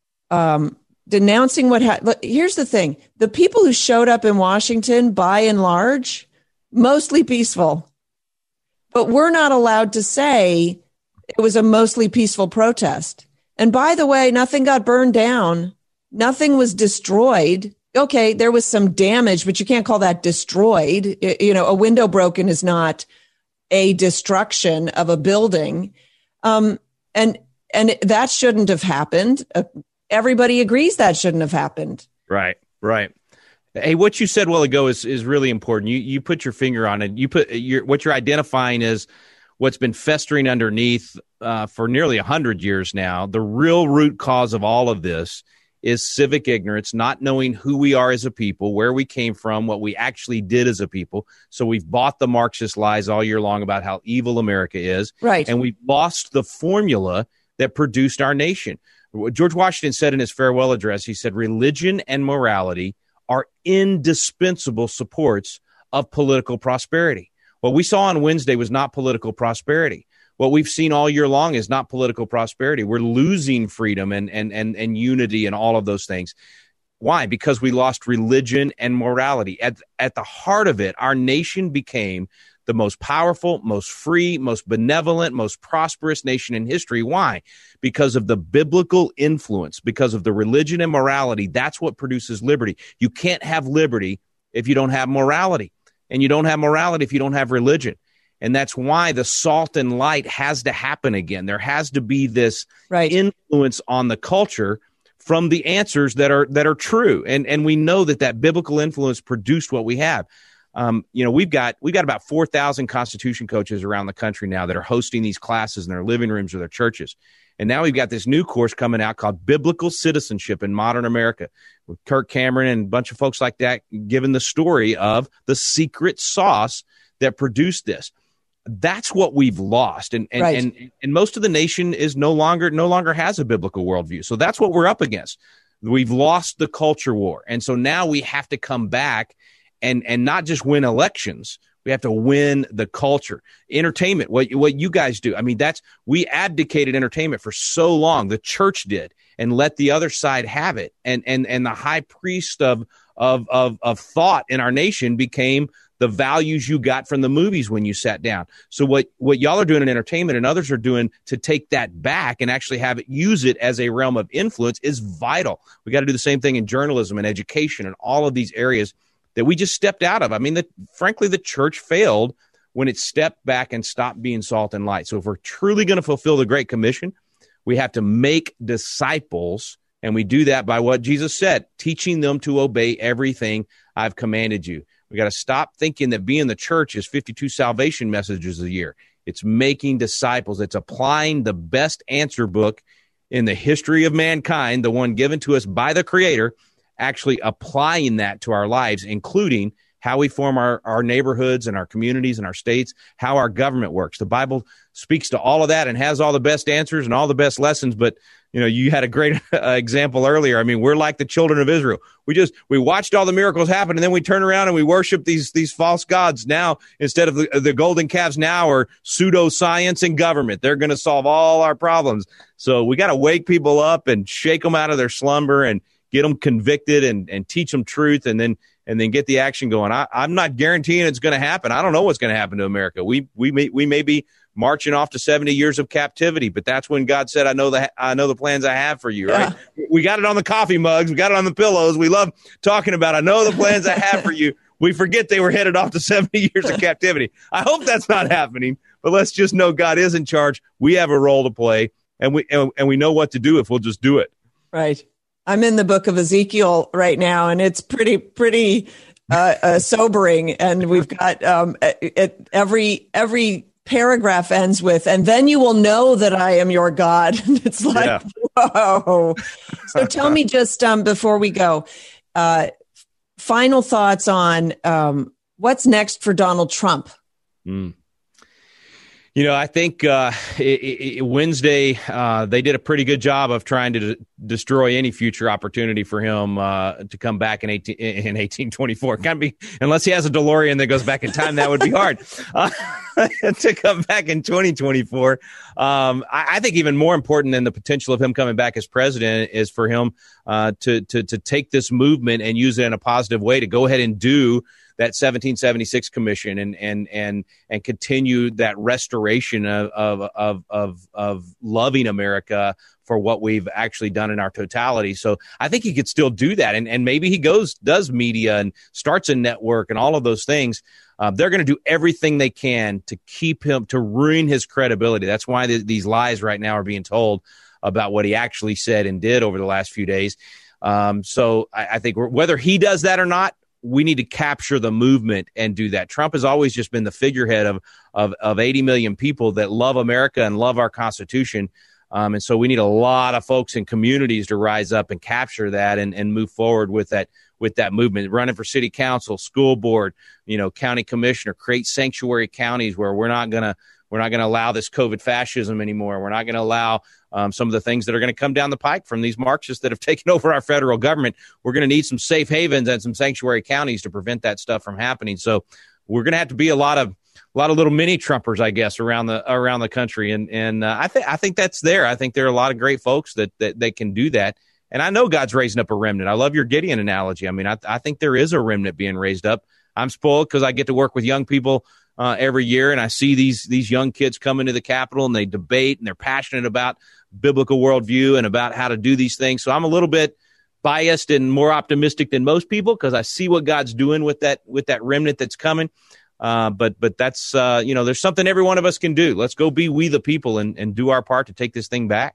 um, denouncing what ha- here's the thing. The people who showed up in Washington, by and large, mostly peaceful, but we're not allowed to say it was a mostly peaceful protest. And by the way, nothing got burned down. Nothing was destroyed. Okay, there was some damage, but you can't call that destroyed. It, you know, a window broken is not a destruction of a building. Um, and, and that shouldn't have happened. Uh, everybody agrees that shouldn't have happened. Right, right. Hey, what you said a while ago is, is really important. You you put your finger on it. You put your, what you're identifying is what's been festering underneath uh, for nearly a hundred years now. The real root cause of all of this is civic ignorance, not knowing who we are as a people, where we came from, what we actually did as a people. So we've bought the Marxist lies all year long about how evil America is. Right. And we've lost the formula that produced our nation. George Washington said in his farewell address, he said, religion and morality are indispensable supports of political prosperity. What we saw on Wednesday was not political prosperity. What we've seen all year long is not political prosperity. We're losing freedom and and and, and unity and all of those things. Why? Because we lost religion and morality. At, at the heart of it, our nation became the most powerful, most free, most benevolent, most prosperous nation in history. Why? Because of the biblical influence, because of the religion and morality. That's what produces liberty. You can't have liberty if you don't have morality, and you don't have morality if you don't have religion. And that's why the salt and light has to happen again. There has to be this right. influence on the culture from the answers that are that are true. And and we know that that biblical influence produced what we have. Um, you know, we've got we've got about four thousand Constitution coaches around the country now that are hosting these classes in their living rooms or their churches. And now we've got this new course coming out called Biblical Citizenship in Modern America, with Kirk Cameron and a bunch of folks like that giving the story of the secret sauce that produced this. That's what we've lost. And and, right. and and most of the nation is no longer no longer has a biblical worldview. So that's what we're up against. We've lost the culture war. And so now we have to come back and, and not just win elections. We have to win the culture. Entertainment, what, what you guys do. I mean, that's, we abdicated entertainment for so long. The church did, and let the other side have it. And, and, and the high priest of, of, of, of thought in our nation became the values you got from the movies when you sat down. So what, what y'all are doing in entertainment and others are doing to take that back and actually have it, use it as a realm of influence is vital. We got to do the same thing in journalism and education and all of these areas that we just stepped out of. I mean, the, frankly, the church failed when it stepped back and stopped being salt and light. So if we're truly going to fulfill the Great Commission, we have to make disciples, and we do that by what Jesus said, teaching them to obey everything I've commanded you. We got to stop thinking that being the church is fifty-two salvation messages a year. It's making disciples. It's applying the best answer book in the history of mankind, the one given to us by the Creator, actually applying that to our lives, including how we form our, our neighborhoods and our communities and our states, how our government works. The Bible speaks to all of that and has all the best answers and all the best lessons. But, you know, you had a great uh, example earlier. I mean, we're like the children of Israel. We just, we watched all the miracles happen, and then we turn around and we worship these, these false gods now instead of the, the golden calves now are pseudoscience and government. They're going to solve all our problems. So we got to wake people up and shake them out of their slumber and get them convicted and, and teach them truth, and then and then get the action going. I, I'm not guaranteeing it's going to happen. I don't know what's going to happen to America. We we may we may be marching off to seventy years of captivity, but that's when God said, "I know the I know the plans I have for you." Right? Yeah. We got it on the coffee mugs. We got it on the pillows. We love talking about, "I know the plans I have for you." We forget they were headed off to seventy years of captivity. I hope that's not happening, but let's just know God is in charge. We have a role to play, and we and, and we know what to do if we'll just do it. Right. I'm in the book of Ezekiel right now, and it's pretty, pretty uh, uh, sobering. And we've got um, it, every every paragraph ends with, "And then you will know that I am your God." And it's like, yeah. Whoa. So tell me just um, before we go, uh, final thoughts on um, what's next for Donald Trump. Mm. You know, I think uh, it, it, Wednesday uh, they did a pretty good job of trying to d- destroy any future opportunity for him uh, to come back in eighteen in eighteen twenty-four. Can't be unless he has a DeLorean that goes back in time. That would be hard uh, to come back in twenty twenty-four. Um, I, I think even more important than the potential of him coming back as president is for him uh, to to to take this movement and use it in a positive way to go ahead and do that seventeen seventy-six commission and and and and continue that restoration of of of of, of loving America for what we've actually done in our totality. So I think he could still do that, and and maybe he goes does media and starts a network and all of those things. Uh, they're going to do everything they can to keep him, to ruin his credibility. That's why th- these lies right now are being told about what he actually said and did over the last few days. Um, so I, I think whether he does that or not, we need to capture the movement and do that. Trump has always just been the figurehead of of, of eighty million people that love America and love our Constitution. Um, and so we need a lot of folks in communities to rise up and capture that and, and move forward with that with that movement. Running for city council, school board, you know, county commissioner, create sanctuary counties where we're not gonna we're not gonna allow this COVID fascism anymore. We're not gonna allow Um, some of the things that are going to come down the pike from these Marxists that have taken over our federal government. We're going to need some safe havens and some sanctuary counties to prevent that stuff from happening. So we're going to have to be a lot of a lot of little mini Trumpers, I guess, around the around the country. And and uh, I think I think that's there. I think there are a lot of great folks that that they can do that. And I know God's raising up a remnant. I love your Gideon analogy. I mean, I, I think there is a remnant being raised up. I'm spoiled because I get to work with young people Uh, every year, and I see these these young kids come into the Capitol and they debate and they're passionate about biblical worldview and about how to do these things. So I'm a little bit biased and more optimistic than most people because I see what God's doing with that with that remnant that's coming. Uh, but but that's uh, you know, there's something every one of us can do. Let's go be we the people and, and do our part to take this thing back.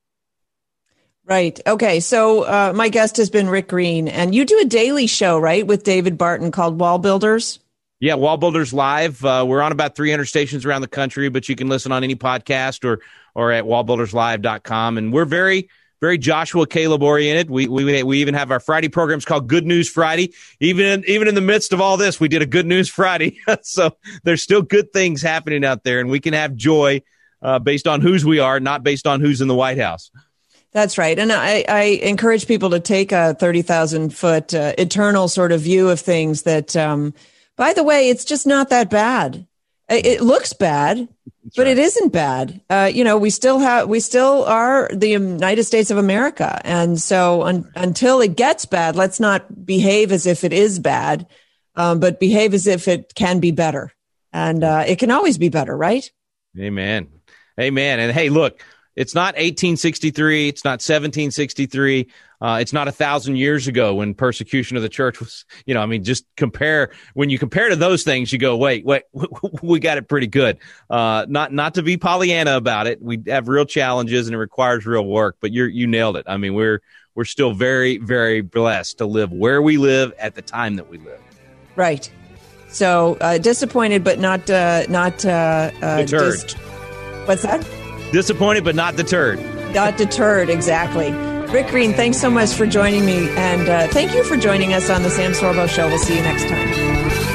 Right. Okay. So uh, my guest has been Rick Green, and you do a daily show, right, with David Barton called Wall Builders? Yeah, Wall Builders Live. Uh, we're on about three hundred stations around the country, but you can listen on any podcast or or at wall builders live dot com. And we're very, very Joshua Caleb oriented. We we we even have our Friday programs called Good News Friday. Even in, even in the midst of all this, we did a Good News Friday. So there's still good things happening out there, and we can have joy uh, based on whose we are, not based on who's in the White House. That's right. And I, I encourage people to take a thirty thousand foot uh, eternal sort of view of things that, um, by the way, it's just not that bad. It, it looks bad, That's but right. It isn't bad. Uh, you know, we still have, we still are the United States of America. And so un, until it gets bad, let's not behave as if it is bad, um, but behave as if it can be better. And uh, it can always be better, right? Amen. Amen. And hey, look, it's not eighteen sixty-three. It's not seventeen sixty-three. Uh, it's not a thousand years ago when persecution of the church was, you know, I mean, just compare, when you compare to those things, you go, wait, wait, we got it pretty good. Uh, not, not to be Pollyanna about it. We have real challenges and it requires real work, but you're, you nailed it. I mean, we're, we're still very, very blessed to live where we live at the time that we live. Right. So, uh, disappointed, but not, uh, not, uh, uh, deterred. Just, what's that? Disappointed, but not deterred. Not deterred, exactly. Rick Green, thanks so much for joining me. And uh, thank you for joining us on the Sam Sorbo Show. We'll see you next time.